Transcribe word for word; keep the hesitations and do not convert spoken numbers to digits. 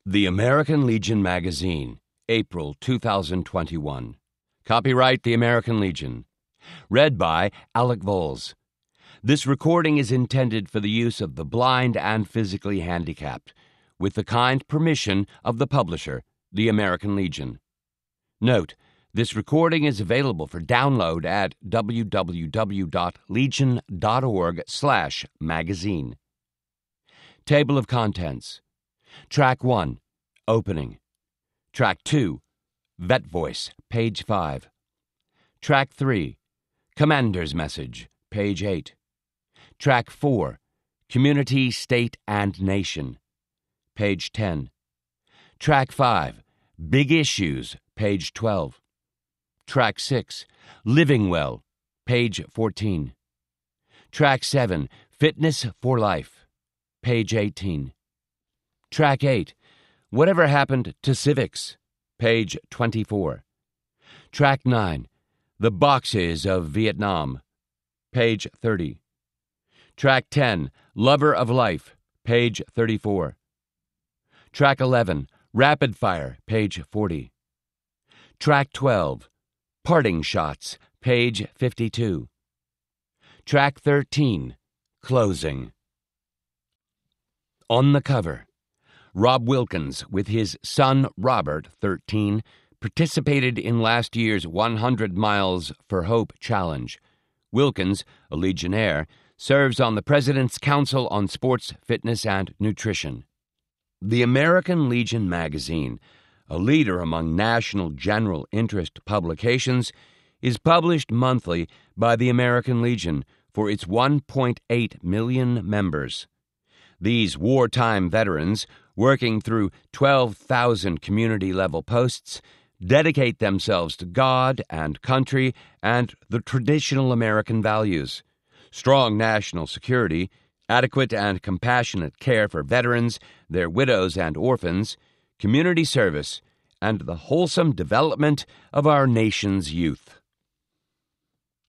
The American Legion Magazine, April two thousand twenty-one. Copyright The American Legion. Read by Alec Voles. This recording is intended for the use of the blind and physically handicapped, with the kind permission of the publisher, The American Legion. Note, this recording is available for download at w w w dot legion dot org slash magazine. Table of Contents. Track one, Opening. Track two, Vet Voice, page five. Track three, Commander's Message, page eight. Track four, Community, State, and Nation, page ten. Track five, Big Issues, page twelve. Track six, Living Well, page fourteen. Track seven, Fitness for Life, page eighteen. Track eight, Whatever Happened to Civics, page twenty-four. Track nine, The Boxes of Vietnam, page thirty. Track ten, Lover of Life, page thirty-four. Track eleven, Rapid Fire, page forty. Track twelve, Parting Shots, page fifty-two. Track thirteen, Closing. On the cover, Rob Wilkins, with his son Robert, thirteen, participated in last year's one hundred miles for Hope Challenge. Wilkins, a Legionnaire, serves on the President's Council on Sports, Fitness, and Nutrition. The American Legion Magazine, a leader among national general interest publications, is published monthly by the American Legion for its one point eight million members. These wartime veterans, working through twelve thousand community-level posts, dedicate themselves to God and country and the traditional American values: strong national security, adequate and compassionate care for veterans, their widows and orphans, community service, and the wholesome development of our nation's youth.